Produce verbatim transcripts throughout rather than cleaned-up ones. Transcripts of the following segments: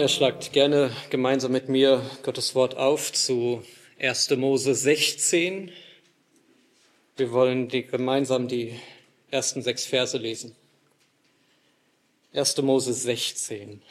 Ihr schlagt gerne gemeinsam mit mir Gottes Wort auf zu erster Mose sechzehn. Wir wollen die, gemeinsam die ersten sechs Verse lesen. erster Mose sechzehn.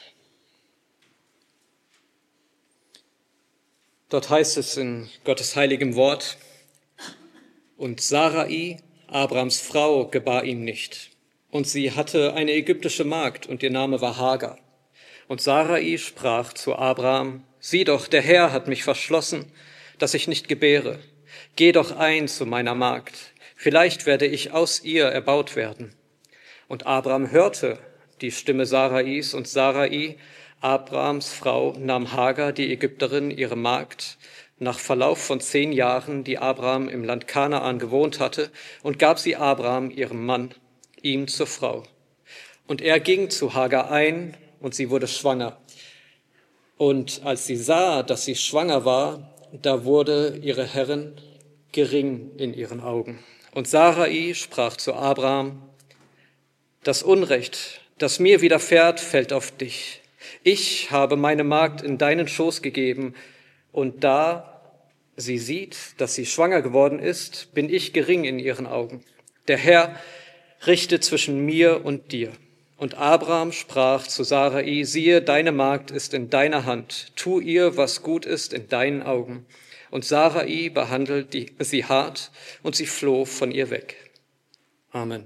Dort heißt es in Gottes heiligem Wort: Und Sarai, Abrams Frau, gebar ihm nicht. Und sie hatte eine ägyptische Magd, und ihr Name war Hagar. Und Sarai sprach zu Abram: Sieh doch, der Herr hat mich verschlossen, dass ich nicht gebäre. Geh doch ein zu meiner Magd, vielleicht werde ich aus ihr erbaut werden. Und Abram hörte die Stimme Sarais, und Sarai, Abrams Frau, nahm Hagar, die Ägypterin, ihre Magd, nach Verlauf von zehn Jahren, die Abram im Land Kanaan gewohnt hatte, und gab sie Abram, ihrem Mann, ihm zur Frau. Und er ging zu Hagar ein, und sie wurde schwanger. Und als sie sah, dass sie schwanger war, da wurde ihre Herrin gering in ihren Augen. Und Sarai sprach zu Abram: Das Unrecht, das mir widerfährt, fällt auf dich. Ich habe meine Magd in deinen Schoß gegeben, und da sie sieht, dass sie schwanger geworden ist, bin ich gering in ihren Augen. Der Herr richte zwischen mir und dir. Und Abram sprach zu Sarai: Siehe, deine Magd ist in deiner Hand. Tu ihr, was gut ist in deinen Augen. Und Sarai behandelt die, sie hart, und sie floh von ihr weg. Amen.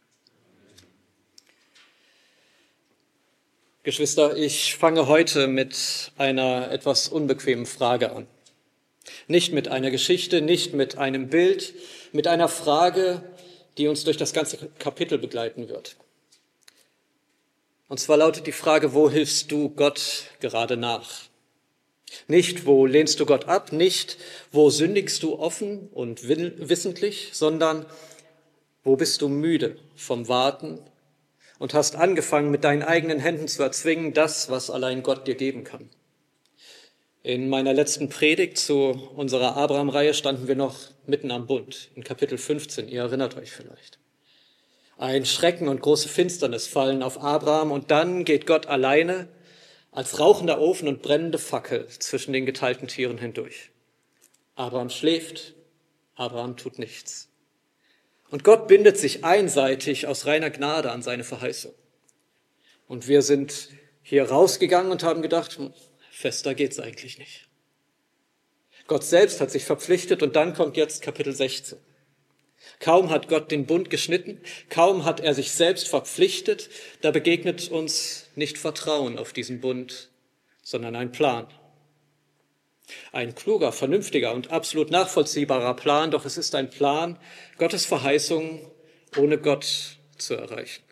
Geschwister, ich fange heute mit einer etwas unbequemen Frage an. Nicht mit einer Geschichte, nicht mit einem Bild, mit einer Frage, die uns durch das ganze Kapitel begleiten wird. Und zwar lautet die Frage: Wo hilfst du Gott gerade nach? Nicht, wo lehnst du Gott ab, nicht, wo sündigst du offen und wissentlich, sondern wo bist du müde vom Warten und hast angefangen, mit deinen eigenen Händen zu erzwingen, das, was allein Gott dir geben kann. In meiner letzten Predigt zu unserer Abraham-Reihe standen wir noch mitten am Bund, in Kapitel fünfzehn, ihr erinnert euch vielleicht. Ein Schrecken und große Finsternis fallen auf Abraham, und dann geht Gott alleine als rauchender Ofen und brennende Fackel zwischen den geteilten Tieren hindurch. Abraham schläft, Abraham tut nichts. Und Gott bindet sich einseitig aus reiner Gnade an seine Verheißung. Und wir sind hier rausgegangen und haben gedacht, fester geht's eigentlich nicht. Gott selbst hat sich verpflichtet, und dann kommt jetzt Kapitel sechzehn. Kaum hat Gott den Bund geschnitten, kaum hat er sich selbst verpflichtet, da begegnet uns nicht Vertrauen auf diesen Bund, sondern ein Plan. Ein kluger, vernünftiger und absolut nachvollziehbarer Plan, doch es ist ein Plan, Gottes Verheißung ohne Gott zu erreichen.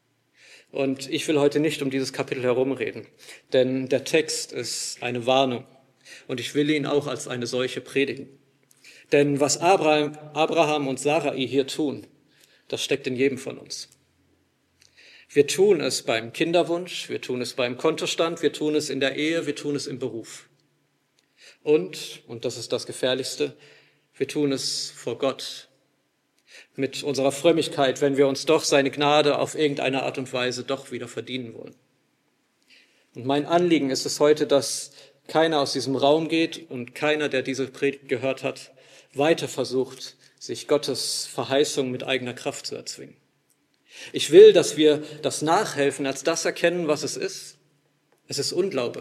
Und ich will heute nicht um dieses Kapitel herumreden, denn der Text ist eine Warnung, und ich will ihn auch als eine solche predigen. Denn was Abraham, Abraham und Sarai hier tun, das steckt in jedem von uns. Wir tun es beim Kinderwunsch, wir tun es beim Kontostand, wir tun es in der Ehe, wir tun es im Beruf. Und, und das ist das Gefährlichste, wir tun es vor Gott. Mit unserer Frömmigkeit, wenn wir uns doch seine Gnade auf irgendeine Art und Weise doch wieder verdienen wollen. Und mein Anliegen ist es heute, dass keiner aus diesem Raum geht und keiner, der diese Predigt gehört hat, weiter versucht, sich Gottes Verheißung mit eigener Kraft zu erzwingen. Ich will, dass wir das Nachhelfen als das erkennen, was es ist. Es ist Unglaube.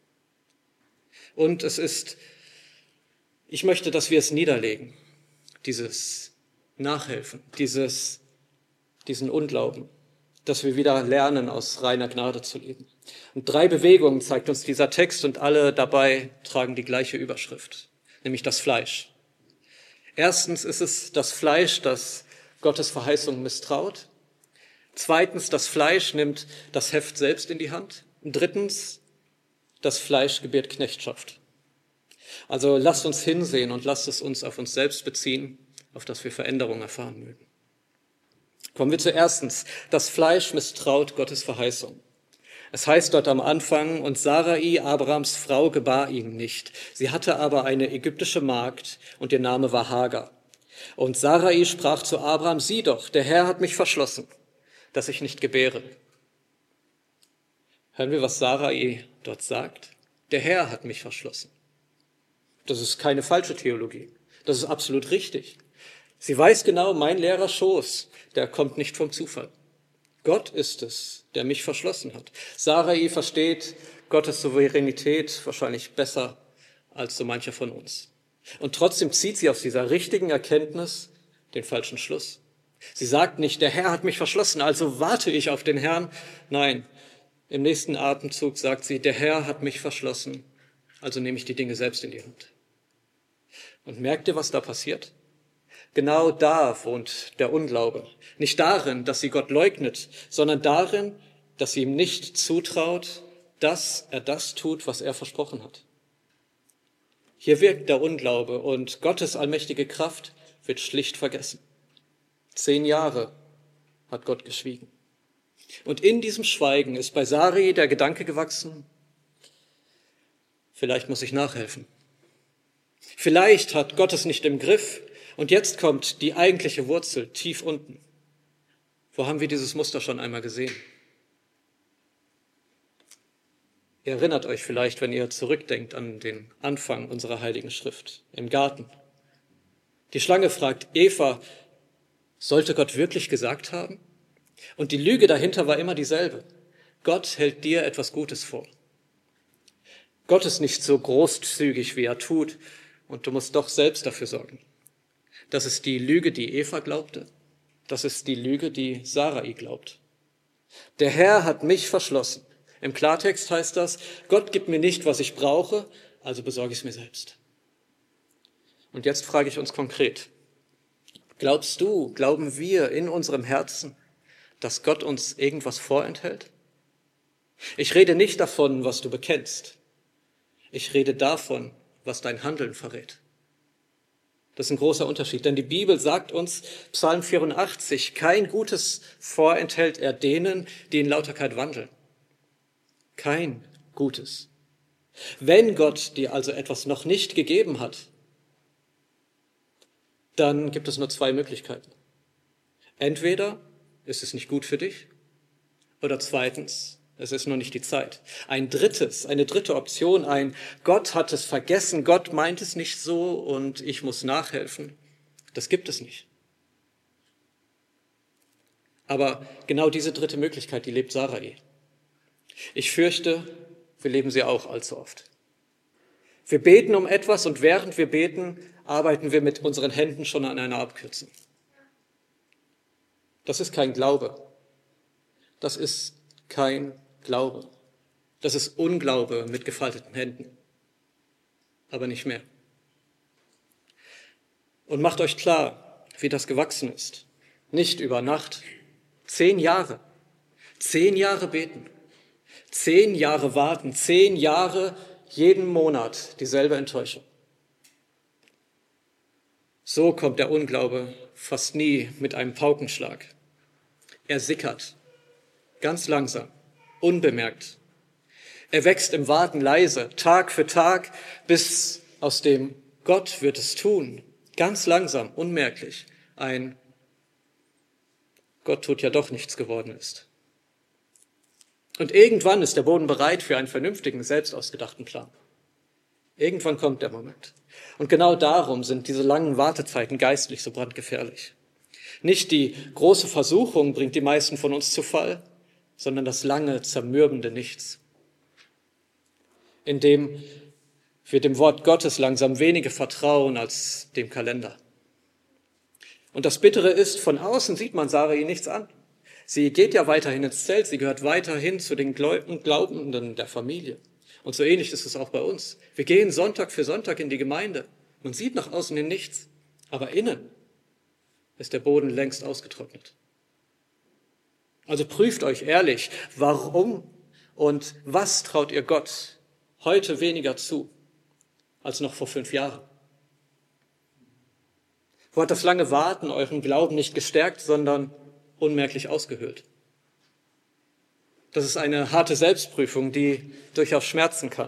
Und es ist, ich möchte, dass wir es niederlegen, dieses Nachhelfen, dieses, diesen Unglauben, dass wir wieder lernen, aus reiner Gnade zu leben. Und drei Bewegungen zeigt uns dieser Text, und alle dabei tragen die gleiche Überschrift, nämlich das Fleisch. Erstens ist es das Fleisch, das Gottes Verheißung misstraut. Zweitens, das Fleisch nimmt das Heft selbst in die Hand. Und drittens, das Fleisch gebiert Knechtschaft. Also lasst uns hinsehen und lasst es uns auf uns selbst beziehen, auf das wir Veränderung erfahren mögen. Kommen wir zu erstens. Das Fleisch misstraut Gottes Verheißung. Es heißt dort am Anfang: Und Sarai, Abrams Frau, gebar ihm nicht. Sie hatte aber eine ägyptische Magd, und ihr Name war Hagar. Und Sarai sprach zu Abram: Sieh doch, der Herr hat mich verschlossen, dass ich nicht gebäre. Hören wir, was Sarai dort sagt, der Herr hat mich verschlossen. Das ist keine falsche Theologie. Das ist absolut richtig. Sie weiß genau, mein leerer Schoß, der kommt nicht vom Zufall. Gott ist es, der mich verschlossen hat. Sarai versteht Gottes Souveränität wahrscheinlich besser als so mancher von uns. Und trotzdem zieht sie aus dieser richtigen Erkenntnis den falschen Schluss. Sie sagt nicht, der Herr hat mich verschlossen, also warte ich auf den Herrn. Nein, im nächsten Atemzug sagt sie, der Herr hat mich verschlossen, also nehme ich die Dinge selbst in die Hand. Und merkt ihr, was da passiert? Genau da wohnt der Unglaube. Nicht darin, dass sie Gott leugnet, sondern darin, dass sie ihm nicht zutraut, dass er das tut, was er versprochen hat. Hier wirkt der Unglaube und Gottes allmächtige Kraft wird schlicht vergessen. Zehn Jahre hat Gott geschwiegen. Und in diesem Schweigen ist bei Sarai der Gedanke gewachsen, vielleicht muss ich nachhelfen. Vielleicht hat Gott es nicht im Griff und jetzt kommt die eigentliche Wurzel tief unten. Wo haben wir dieses Muster schon einmal gesehen? Ihr erinnert euch vielleicht, wenn ihr zurückdenkt an den Anfang unserer Heiligen Schrift im Garten. Die Schlange fragt Eva, sollte Gott wirklich gesagt haben? Und die Lüge dahinter war immer dieselbe. Gott hält dir etwas Gutes vor. Gott ist nicht so großzügig, wie er tut, und du musst doch selbst dafür sorgen. Das ist die Lüge, die Eva glaubte. Das ist die Lüge, die Sarai glaubt. Der Herr hat mich verschlossen. Im Klartext heißt das, Gott gibt mir nicht, was ich brauche, also besorge ich es mir selbst. Und jetzt frage ich uns konkret, glaubst du, glauben wir in unserem Herzen, dass Gott uns irgendwas vorenthält? Ich rede nicht davon, was du bekennst. Ich rede davon, was dein Handeln verrät. Das ist ein großer Unterschied, denn die Bibel sagt uns, Psalm vierundachtzig, kein Gutes vorenthält er denen, die in Lauterkeit wandeln. Kein Gutes. Wenn Gott dir also etwas noch nicht gegeben hat, dann gibt es nur zwei Möglichkeiten. Entweder ist es nicht gut für dich oder zweitens, es ist noch nicht die Zeit. Ein drittes, eine dritte Option, ein Gott hat es vergessen, Gott meint es nicht so und ich muss nachhelfen, das gibt es nicht. Aber genau diese dritte Möglichkeit, die lebt Sarai. Ich fürchte, wir leben sie auch allzu oft. Wir beten um etwas und während wir beten, arbeiten wir mit unseren Händen schon an einer Abkürzung. Das ist kein Glaube. Das ist kein Glaube. Das ist Unglaube mit gefalteten Händen. Aber nicht mehr. Und macht euch klar, wie das gewachsen ist. Nicht über Nacht. Zehn Jahre. Zehn Jahre beten. Zehn Jahre warten. Zehn Jahre jeden Monat dieselbe Enttäuschung. So kommt der Unglaube fast nie mit einem Paukenschlag. Er sickert, ganz langsam, unbemerkt. Er wächst im Warten leise, Tag für Tag, bis aus dem Gott wird es tun, ganz langsam, unmerklich, ein Gott tut ja doch nichts geworden ist. Und irgendwann ist der Boden bereit für einen vernünftigen, selbst ausgedachten Plan. Irgendwann kommt der Moment. Und genau darum sind diese langen Wartezeiten geistlich so brandgefährlich. Nicht die große Versuchung bringt die meisten von uns zu Fall, sondern das lange, zermürbende Nichts, in dem wir dem Wort Gottes langsam weniger vertrauen als dem Kalender. Und das Bittere ist, von außen sieht man Sarai nichts an. Sie geht ja weiterhin ins Zelt, sie gehört weiterhin zu den Glaubenden der Familie. Und so ähnlich ist es auch bei uns. Wir gehen Sonntag für Sonntag in die Gemeinde. Man sieht nach außen hin nichts, aber innen ist der Boden längst ausgetrocknet. Also prüft euch ehrlich, warum und was traut ihr Gott heute weniger zu als noch vor fünf Jahren? Wo hat das lange Warten euren Glauben nicht gestärkt, sondern unmerklich ausgehöhlt? Das ist eine harte Selbstprüfung, die durchaus schmerzen kann.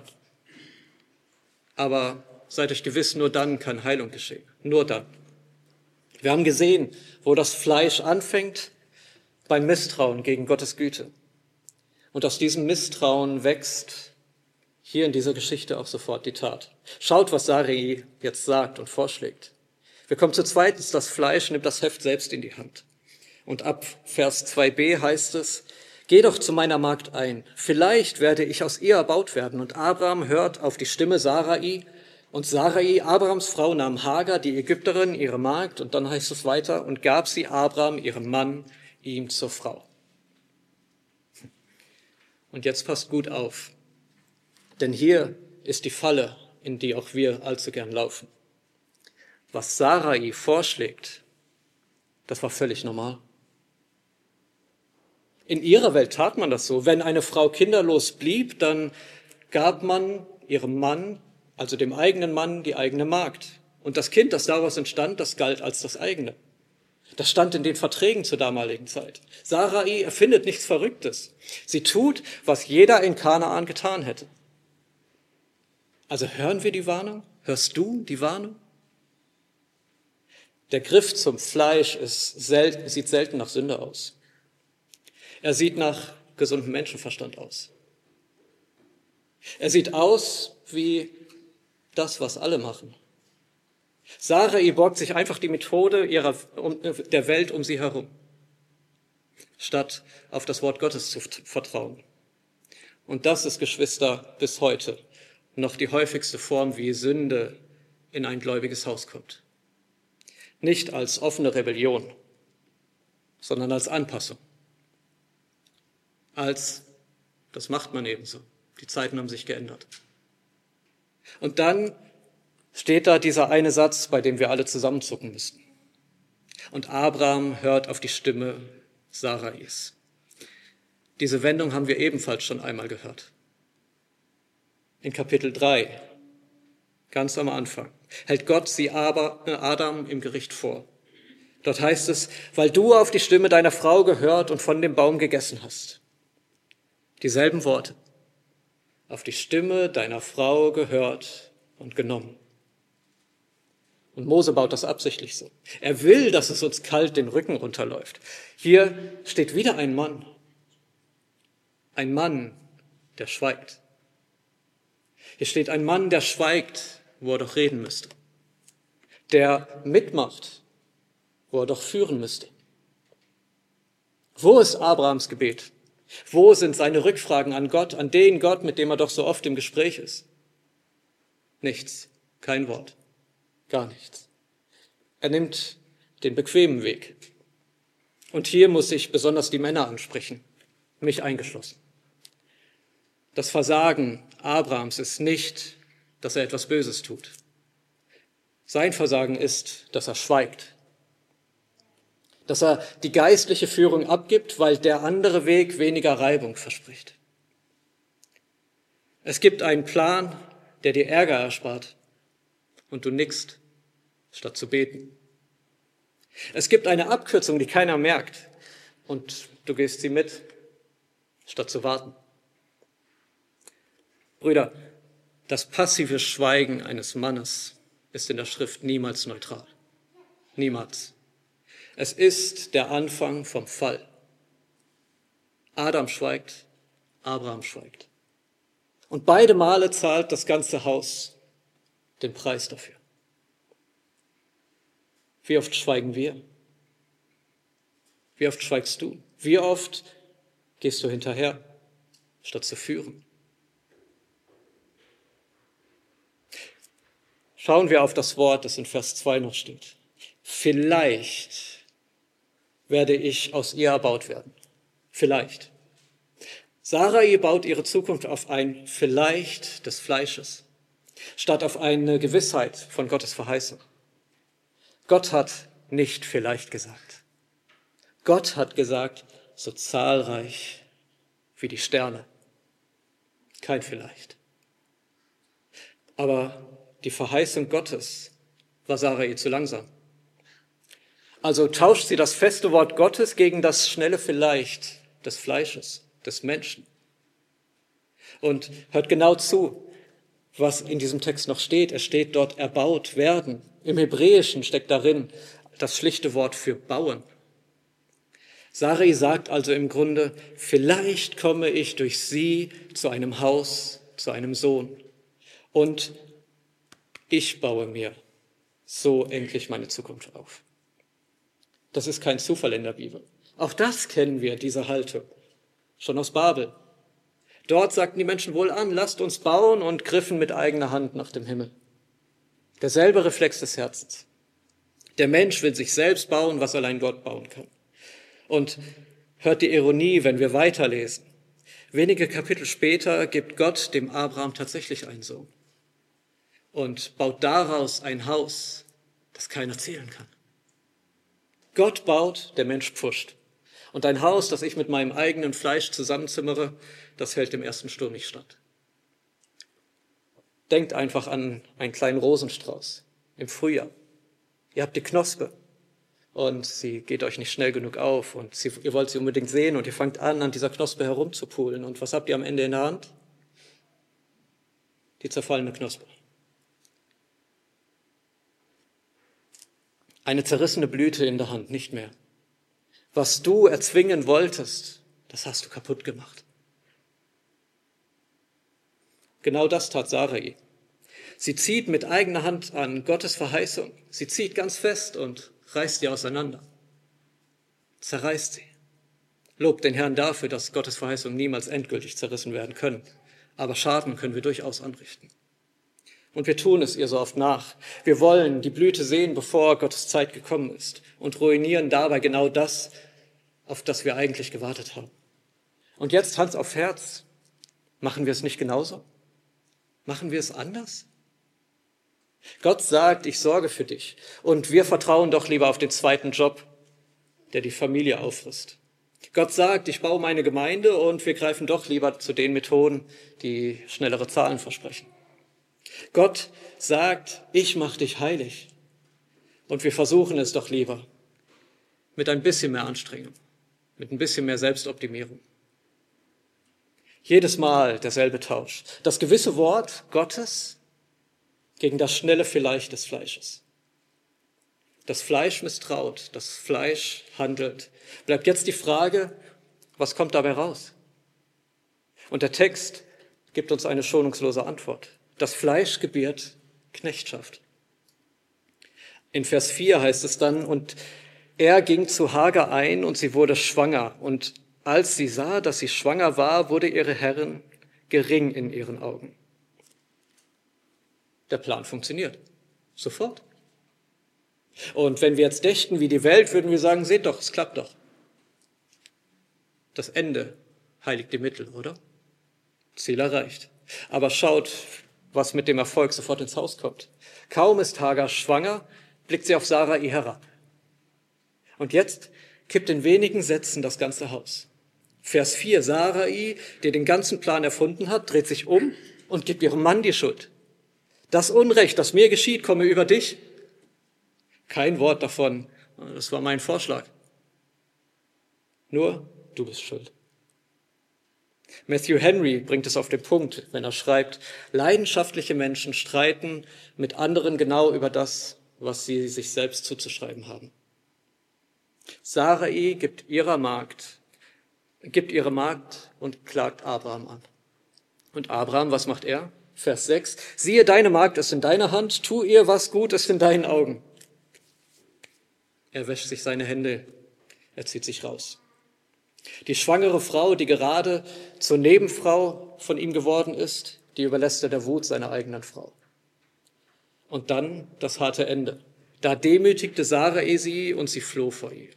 Aber seid euch gewiss, nur dann kann Heilung geschehen. Nur dann. Wir haben gesehen, wo das Fleisch anfängt, beim Misstrauen gegen Gottes Güte. Und aus diesem Misstrauen wächst Hier in dieser Geschichte auch sofort die Tat. Schaut, was Sarai jetzt sagt und vorschlägt. Wir kommen zu zweitens, das Fleisch nimmt das Heft selbst in die Hand. Und ab Vers zwei b heißt es, geh doch zu meiner Magd ein, vielleicht werde ich aus ihr erbaut werden. Und Abraham hört auf die Stimme Sarai, und Sarai, Abrahams Frau, nahm Hagar, die Ägypterin, ihre Magd, und dann heißt es weiter, und gab sie Abraham, ihrem Mann, ihm zur Frau. Und jetzt passt gut auf, denn hier ist die Falle, in die auch wir allzu gern laufen. Was Sarai vorschlägt, das war völlig normal. In ihrer Welt tat man das so. Wenn eine Frau kinderlos blieb, dann gab man ihrem Mann, also dem eigenen Mann, die eigene Magd. Und das Kind, das daraus entstand, das galt als das eigene. Das stand in den Verträgen zur damaligen Zeit. Sarai erfindet nichts Verrücktes. Sie tut, was jeder in Kanaan getan hätte. Also hören wir die Warnung? Hörst du die Warnung? Der Griff zum Fleisch ist selten, sieht selten nach Sünde aus. Er sieht nach gesundem Menschenverstand aus. Er sieht aus wie das, was alle machen. Sarai borgt sich einfach die Methode ihrer, der Welt um sie herum, statt auf das Wort Gottes zu vertrauen. Und das ist, Geschwister, bis heute noch die häufigste Form, wie Sünde in ein gläubiges Haus kommt. Nicht als offene Rebellion, sondern als Anpassung. Als, das macht man ebenso. Die Zeiten haben sich geändert. Und dann steht da dieser eine Satz, bei dem wir alle zusammenzucken müssen. Und Abraham hört auf die Stimme Sarais. Diese Wendung haben wir ebenfalls schon einmal gehört. In Kapitel drei, ganz am Anfang, hält Gott sie aber Adam im Gericht vor. Dort heißt es, weil du auf die Stimme deiner Frau gehört und von dem Baum gegessen hast. Dieselben Worte. Auf die Stimme deiner Frau gehört und genommen. Und Mose baut das absichtlich so. Er will, dass es uns kalt den Rücken runterläuft. Hier steht wieder ein Mann. Ein Mann, der schweigt. Hier steht ein Mann, der schweigt, wo er doch reden müsste. Der mitmacht, wo er doch führen müsste. Wo ist Abrahams Gebet? Wo sind seine Rückfragen an Gott, an den Gott, mit dem er doch so oft im Gespräch ist? Nichts, kein Wort, gar nichts. Er nimmt den bequemen Weg. Und hier muss ich besonders die Männer ansprechen, mich eingeschlossen. Das Versagen Abrahams ist nicht, dass er etwas Böses tut. Sein Versagen ist, dass er schweigt. Dass er die geistliche Führung abgibt, weil der andere Weg weniger Reibung verspricht. Es gibt einen Plan, der dir Ärger erspart und du nickst, statt zu beten. Es gibt eine Abkürzung, die keiner merkt und du gehst sie mit, statt zu warten. Brüder, das passive Schweigen eines Mannes ist in der Schrift niemals neutral. Niemals. Es ist der Anfang vom Fall. Adam schweigt, Abraham schweigt. Und beide Male zahlt das ganze Haus den Preis dafür. Wie oft schweigen wir? Wie oft schweigst du? Wie oft gehst du hinterher, statt zu führen? Schauen wir auf das Wort, das in Vers zwei noch steht. Vielleicht werde ich aus ihr erbaut werden. Vielleicht. Sarai baut ihre Zukunft auf ein Vielleicht des Fleisches, statt auf eine Gewissheit von Gottes Verheißung. Gott hat nicht vielleicht gesagt. Gott hat gesagt, so zahlreich wie die Sterne. Kein Vielleicht. Aber die Verheißung Gottes war Sarai zu langsam. Also tauscht sie das feste Wort Gottes gegen das schnelle Vielleicht des Fleisches, des Menschen. Und hört genau zu, was in diesem Text noch steht. Es steht dort erbaut werden. Im Hebräischen steckt darin das schlichte Wort für bauen. Sarai sagt also im Grunde, vielleicht komme ich durch sie zu einem Haus, zu einem Sohn. Und ich baue mir so endlich meine Zukunft auf. Das ist kein Zufall in der Bibel. Auch das kennen wir, diese Haltung, schon aus Babel. Dort sagten die Menschen wohl an, lasst uns bauen und griffen mit eigener Hand nach dem Himmel. Derselbe Reflex des Herzens. Der Mensch will sich selbst bauen, was allein Gott bauen kann. Und hört die Ironie, wenn wir weiterlesen. Wenige Kapitel später gibt Gott dem Abraham tatsächlich einen Sohn und baut daraus ein Haus, das keiner zählen kann. Gott baut, der Mensch pfuscht. Und ein Haus, das ich mit meinem eigenen Fleisch zusammenzimmere, das hält dem ersten Sturm nicht stand. Denkt einfach an einen kleinen Rosenstrauß im Frühjahr. Ihr habt die Knospe und sie geht euch nicht schnell genug auf und sie, ihr wollt sie unbedingt sehen und ihr fangt an, an dieser Knospe herumzupulen. Und was habt ihr am Ende in der Hand? Die zerfallene Knospe. Eine zerrissene Blüte in der Hand, nicht mehr. Was du erzwingen wolltest, das hast du kaputt gemacht. Genau das tat Sarai. Sie zieht mit eigener Hand an Gottes Verheißung. Sie zieht ganz fest und reißt sie auseinander. Zerreißt sie. Lobt den Herrn dafür, dass Gottes Verheißungen niemals endgültig zerrissen werden können. Aber Schaden können wir durchaus anrichten. Und wir tun es ihr so oft nach. Wir wollen die Blüte sehen, bevor Gottes Zeit gekommen ist und ruinieren dabei genau das, auf das wir eigentlich gewartet haben. Und jetzt Hand auf Herz, machen wir es nicht genauso? Machen wir es anders? Gott sagt, ich sorge für dich. Und wir vertrauen doch lieber auf den zweiten Job, der die Familie auffrisst. Gott sagt, ich baue meine Gemeinde und wir greifen doch lieber zu den Methoden, die schnellere Zahlen versprechen. Gott sagt, ich mache dich heilig. Und wir versuchen es doch lieber mit ein bisschen mehr Anstrengung, mit ein bisschen mehr Selbstoptimierung. Jedes Mal derselbe Tausch. Das gewisse Wort Gottes gegen das schnelle Vielleicht des Fleisches. Das Fleisch misstraut, das Fleisch handelt. Bleibt jetzt die Frage, was kommt dabei raus? Und der Text gibt uns eine schonungslose Antwort. Das Fleisch gebiert Knechtschaft. In Vers vier heißt es dann, und er ging zu Hagar ein und sie wurde schwanger. Und als sie sah, dass sie schwanger war, wurde ihre Herrin gering in ihren Augen. Der Plan funktioniert. Sofort. Und wenn wir jetzt dächten wie die Welt, würden wir sagen, seht doch, es klappt doch. Das Ende heiligt die Mittel, oder? Ziel erreicht. Aber schaut, was mit dem Erfolg sofort ins Haus kommt. Kaum ist Hagar schwanger, blickt sie auf Sarai herab. Und jetzt kippt in wenigen Sätzen das ganze Haus. Vers vier, Sarai, die den ganzen Plan erfunden hat, dreht sich um und gibt ihrem Mann die Schuld. Das Unrecht, das mir geschieht, komme über dich. Kein Wort davon, das war mein Vorschlag. Nur, du bist schuld. Matthew Henry bringt es auf den Punkt, wenn er schreibt, leidenschaftliche Menschen streiten mit anderen genau über das, was sie sich selbst zuzuschreiben haben. Sarai gibt ihrer Magd, gibt ihre Magd und klagt Abraham an. Und Abraham, was macht er? Vers sechs, siehe, deine Magd ist in deiner Hand, tu ihr, was gut ist in deinen Augen. Er wäscht sich seine Hände, er zieht sich raus. Die schwangere Frau, die gerade zur Nebenfrau von ihm geworden ist, die überlässt er der Wut seiner eigenen Frau. Und dann das harte Ende. Da demütigte Sarai sie und sie floh vor ihr.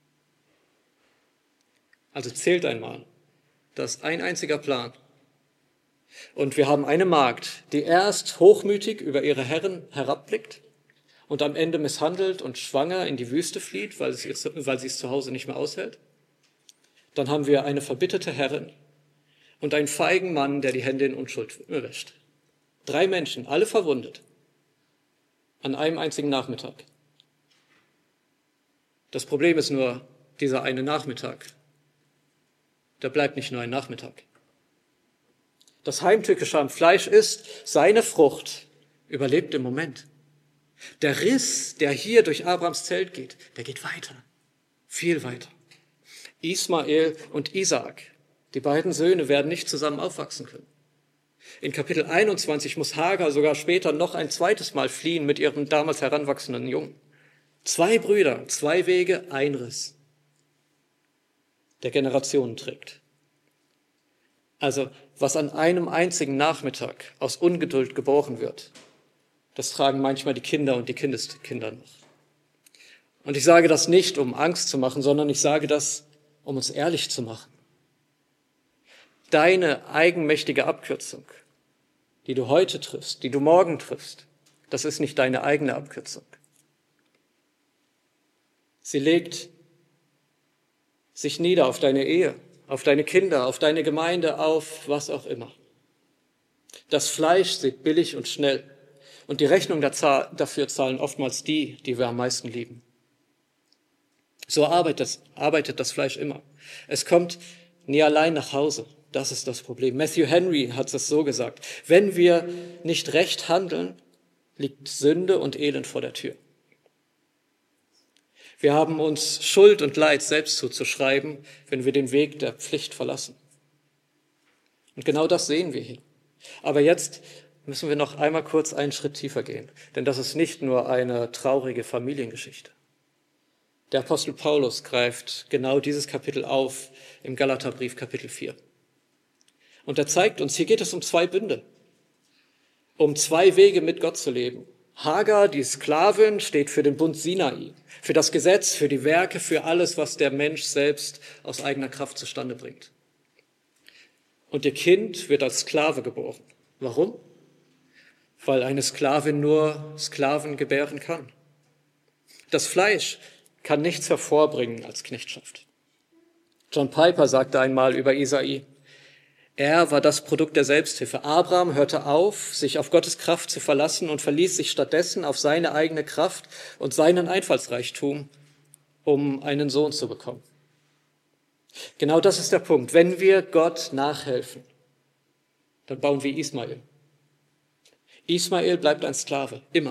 Also zählt einmal, das ist ein einziger Plan. Und wir haben eine Magd, die erst hochmütig über ihre Herren herabblickt und am Ende misshandelt und schwanger in die Wüste flieht, weil sie es, weil sie es zu Hause nicht mehr aushält. Dann haben wir eine verbitterte Herrin und einen feigen Mann, der die Hände in Unschuld wäscht. Drei Menschen, alle verwundet, an einem einzigen Nachmittag. Das Problem ist nur, dieser eine Nachmittag, der bleibt nicht nur ein Nachmittag. Das Heimtückische am Fleisch ist, seine Frucht überlebt im Moment. Der Riss, der hier durch Abrahams Zelt geht, der geht weiter, viel weiter. Ismael und Isaak, die beiden Söhne, werden nicht zusammen aufwachsen können. In Kapitel einundzwanzig muss Hagar sogar später noch ein zweites Mal fliehen mit ihrem damals heranwachsenden Jungen. Zwei Brüder, zwei Wege, ein Riss, der Generationen trägt. Also, was an einem einzigen Nachmittag aus Ungeduld geboren wird, das tragen manchmal die Kinder und die Kindeskinder noch. Und ich sage das nicht, um Angst zu machen, sondern ich sage das, um uns ehrlich zu machen. Deine eigenmächtige Abkürzung, die du heute triffst, die du morgen triffst, das ist nicht deine eigene Abkürzung. Sie legt sich nieder auf deine Ehe, auf deine Kinder, auf deine Gemeinde, auf was auch immer. Das Fleisch sieht billig und schnell und die Rechnung dafür zahlen oftmals die, die wir am meisten lieben. So arbeitet, arbeitet das Fleisch immer. Es kommt nie allein nach Hause. Das ist das Problem. Matthew Henry hat es so gesagt. Wenn wir nicht recht handeln, liegt Sünde und Elend vor der Tür. Wir haben uns Schuld und Leid selbst zuzuschreiben, wenn wir den Weg der Pflicht verlassen. Und genau das sehen wir hier. Aber jetzt müssen wir noch einmal kurz einen Schritt tiefer gehen, denn das ist nicht nur eine traurige Familiengeschichte. Der Apostel Paulus greift genau dieses Kapitel auf im Galaterbrief Kapitel vier. Und er zeigt uns, hier geht es um zwei Bünde, um zwei Wege mit Gott zu leben. Hagar, die Sklavin, steht für den Bund Sinai, für das Gesetz, für die Werke, für alles, was der Mensch selbst aus eigener Kraft zustande bringt. Und ihr Kind wird als Sklave geboren. Warum? Weil eine Sklavin nur Sklaven gebären kann. Das Fleisch kann nichts hervorbringen als Knechtschaft. John Piper sagte einmal über Isai, er war das Produkt der Selbsthilfe. Abraham hörte auf, sich auf Gottes Kraft zu verlassen und verließ sich stattdessen auf seine eigene Kraft und seinen Einfallsreichtum, um einen Sohn zu bekommen. Genau das ist der Punkt. Wenn wir Gott nachhelfen, dann bauen wir Ismael. Ismael bleibt ein Sklave, immer.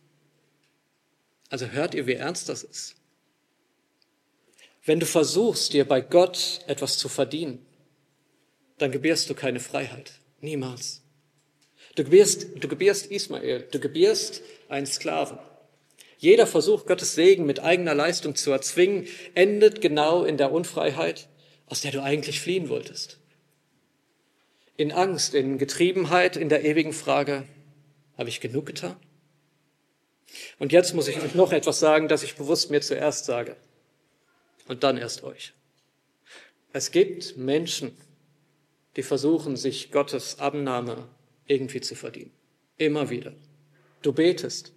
Also hört ihr, wie ernst das ist? Wenn du versuchst, dir bei Gott etwas zu verdienen, dann gebierst du keine Freiheit. Niemals. Du gebierst, du gebierst Ismael, du gebierst einen Sklaven. Jeder Versuch, Gottes Segen mit eigener Leistung zu erzwingen, endet genau in der Unfreiheit, aus der du eigentlich fliehen wolltest. In Angst, in Getriebenheit, in der ewigen Frage, habe ich genug getan? Und jetzt muss ich euch noch etwas sagen, das ich bewusst mir zuerst sage und dann erst euch. Es gibt Menschen, die versuchen, sich Gottes Annahme irgendwie zu verdienen. Immer wieder. Du betest,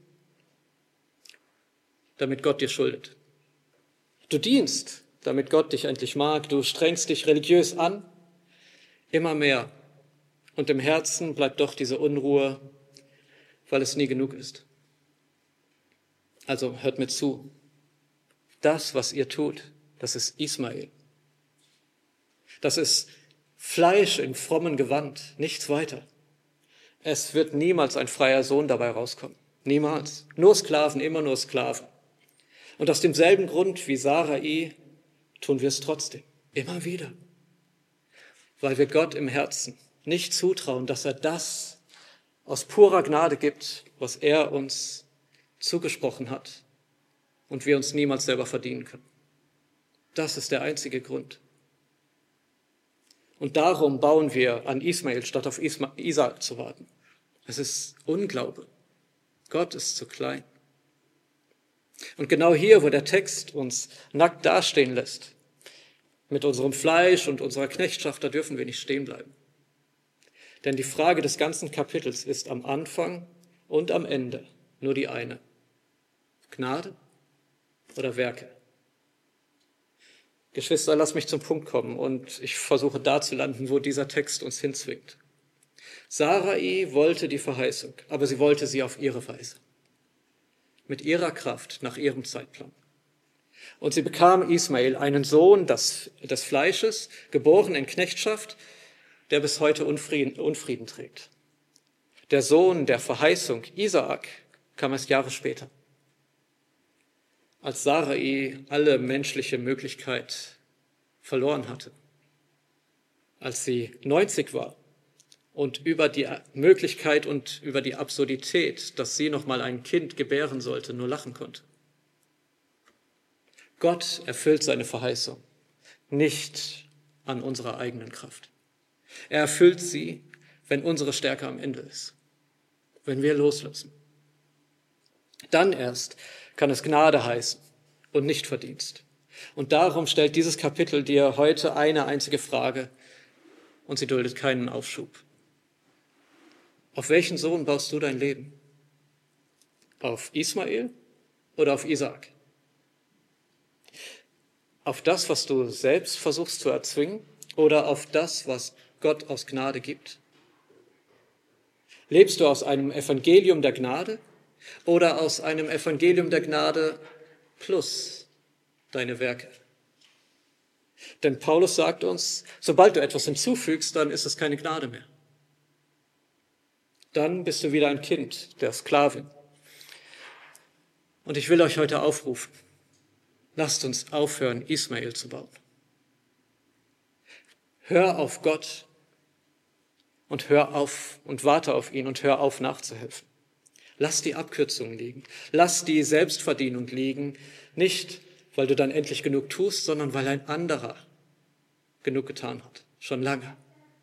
damit Gott dir schuldet. Du dienst, damit Gott dich endlich mag. Du strengst dich religiös an, immer mehr. Und im Herzen bleibt doch diese Unruhe, weil es nie genug ist. Also hört mir zu. Das, was ihr tut, das ist Ismael. Das ist Fleisch im frommen Gewand, nichts weiter. Es wird niemals ein freier Sohn dabei rauskommen. Niemals. Nur Sklaven, immer nur Sklaven. Und aus demselben Grund wie Sarai tun wir es trotzdem. Immer wieder. Weil wir Gott im Herzen nicht zutrauen, dass er das aus purer Gnade gibt, was er uns zugesprochen hat und wir uns niemals selber verdienen können. Das ist der einzige Grund. Und darum bauen wir an Ismael, statt auf Isma- Isaak zu warten. Es ist Unglaube. Gott ist zu klein. Und genau hier, wo der Text uns nackt dastehen lässt, mit unserem Fleisch und unserer Knechtschaft, da dürfen wir nicht stehen bleiben. Denn die Frage des ganzen Kapitels ist am Anfang und am Ende nur die eine. Gnade oder Werke? Geschwister, lasst mich zum Punkt kommen und ich versuche da zu landen, wo dieser Text uns hinzwingt. Sarai wollte die Verheißung, aber sie wollte sie auf ihre Weise. Mit ihrer Kraft, nach ihrem Zeitplan. Und sie bekam Ismael, einen Sohn des, des Fleisches, geboren in Knechtschaft, der bis heute Unfrieden, Unfrieden trägt. Der Sohn der Verheißung, Isaak, kam erst Jahre später. Als Sarai alle menschliche Möglichkeit verloren hatte. Als sie neunzig war und über die Möglichkeit und über die Absurdität, dass sie noch mal ein Kind gebären sollte, nur lachen konnte. Gott erfüllt seine Verheißung nicht an unserer eigenen Kraft. Er erfüllt sie, wenn unsere Stärke am Ende ist, wenn wir loslassen. Dann erst kann es Gnade heißen und nicht Verdienst. Und darum stellt dieses Kapitel dir heute eine einzige Frage und sie duldet keinen Aufschub. Auf welchen Sohn baust du dein Leben? Auf Ismael oder auf Isaak? Auf das, was du selbst versuchst zu erzwingen oder auf das, was Gott aus Gnade gibt? Lebst du aus einem Evangelium der Gnade oder aus einem Evangelium der Gnade plus deine Werke? Denn Paulus sagt uns, sobald du etwas hinzufügst, dann ist es keine Gnade mehr. Dann bist du wieder ein Kind der Sklavin. Und ich will euch heute aufrufen, lasst uns aufhören, Ismael zu bauen. Hör auf Gott und hör auf und warte auf ihn und hör auf nachzuhelfen. Lass die Abkürzungen liegen, lass die Selbstverdienung liegen, nicht weil du dann endlich genug tust, sondern weil ein anderer genug getan hat, schon lange.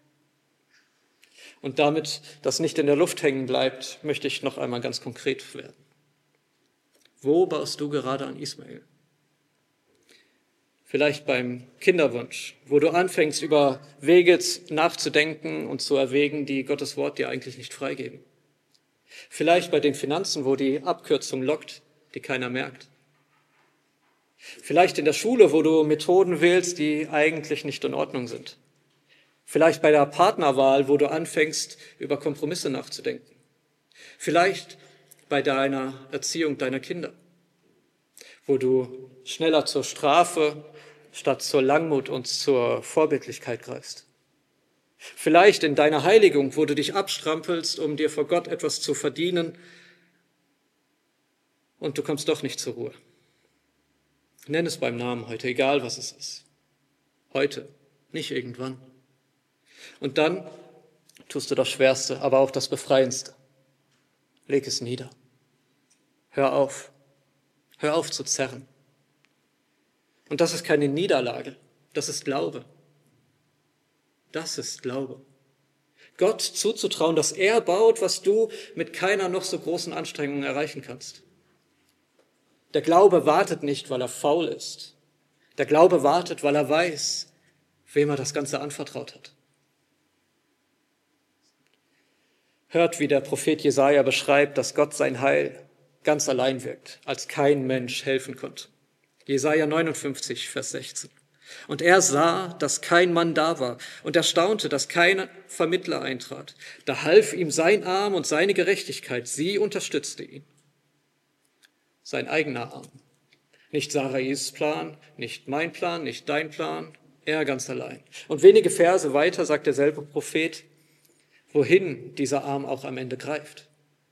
Und damit das nicht in der Luft hängen bleibt, möchte ich noch einmal ganz konkret werden. Wo baust du gerade an Ismael? Vielleicht beim Kinderwunsch, wo du anfängst, über Wege nachzudenken und zu erwägen, die Gottes Wort dir eigentlich nicht freigeben. Vielleicht bei den Finanzen, wo die Abkürzung lockt, die keiner merkt. Vielleicht in der Schule, wo du Methoden wählst, die eigentlich nicht in Ordnung sind. Vielleicht bei der Partnerwahl, wo du anfängst, über Kompromisse nachzudenken. Vielleicht bei deiner Erziehung deiner Kinder, wo du schneller zur Strafe statt zur Langmut und zur Vorbildlichkeit greifst. Vielleicht in deiner Heiligung, wo du dich abstrampelst, um dir vor Gott etwas zu verdienen und du kommst doch nicht zur Ruhe. Nenn es beim Namen heute, egal was es ist. Heute, nicht irgendwann. Und dann tust du das Schwerste, aber auch das Befreiendste. Leg es nieder. Hör auf. Hör auf zu zerren. Und das ist keine Niederlage, das ist Glaube. Das ist Glaube. Gott zuzutrauen, dass er baut, was du mit keiner noch so großen Anstrengung erreichen kannst. Der Glaube wartet nicht, weil er faul ist. Der Glaube wartet, weil er weiß, wem er das Ganze anvertraut hat. Hört, wie der Prophet Jesaja beschreibt, dass Gott sein Heil ganz allein wirkt, als kein Mensch helfen konnte. Jesaja neunundfünfzig, Vers sechzehn. Und er sah, dass kein Mann da war, und er staunte, dass kein Vermittler eintrat. Da half ihm sein Arm und seine Gerechtigkeit, sie unterstützte ihn. Sein eigener Arm. Nicht Sarais Plan, nicht mein Plan, nicht dein Plan, er ganz allein. Und wenige Verse weiter sagt derselbe Prophet, wohin dieser Arm auch am Ende greift.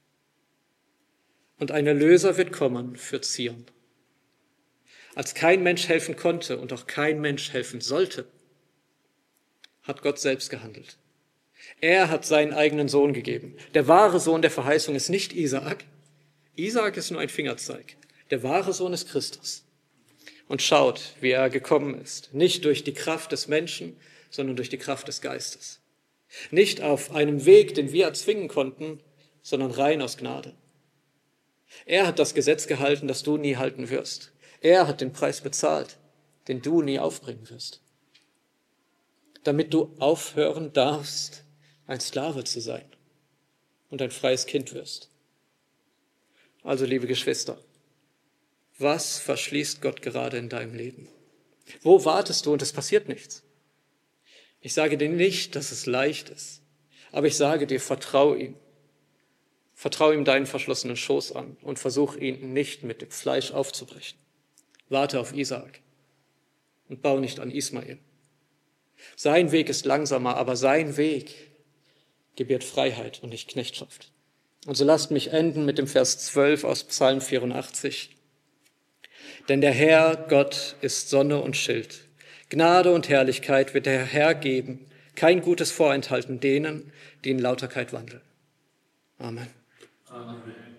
Und ein Erlöser wird kommen für Zion. Als kein Mensch helfen konnte und auch kein Mensch helfen sollte, hat Gott selbst gehandelt. Er hat seinen eigenen Sohn gegeben. Der wahre Sohn der Verheißung ist nicht Isaak. Isaak ist nur ein Fingerzeig. Der wahre Sohn ist Christus. Und schaut, wie er gekommen ist. Nicht durch die Kraft des Menschen, sondern durch die Kraft des Geistes. Nicht auf einem Weg, den wir erzwingen konnten, sondern rein aus Gnade. Er hat das Gesetz gehalten, das du nie halten wirst. Er hat den Preis bezahlt, den du nie aufbringen wirst. Damit du aufhören darfst, ein Sklave zu sein und ein freies Kind wirst. Also, liebe Geschwister, was verschließt Gott gerade in deinem Leben? Wo wartest du und es passiert nichts? Ich sage dir nicht, dass es leicht ist, aber ich sage dir, vertrau ihm. Vertrau ihm deinen verschlossenen Schoß an und versuch ihn nicht mit dem Fleisch aufzubrechen. Warte auf Isaak und bau nicht an Ismael. Sein Weg ist langsamer, aber sein Weg gebiert Freiheit und nicht Knechtschaft. Und so lasst mich enden mit dem Vers zwölf aus Psalm vierundachtzig. Denn der Herr Gott ist Sonne und Schild. Gnade und Herrlichkeit wird der Herr geben, kein Gutes vorenthalten denen, die in Lauterkeit wandeln. Amen. Amen.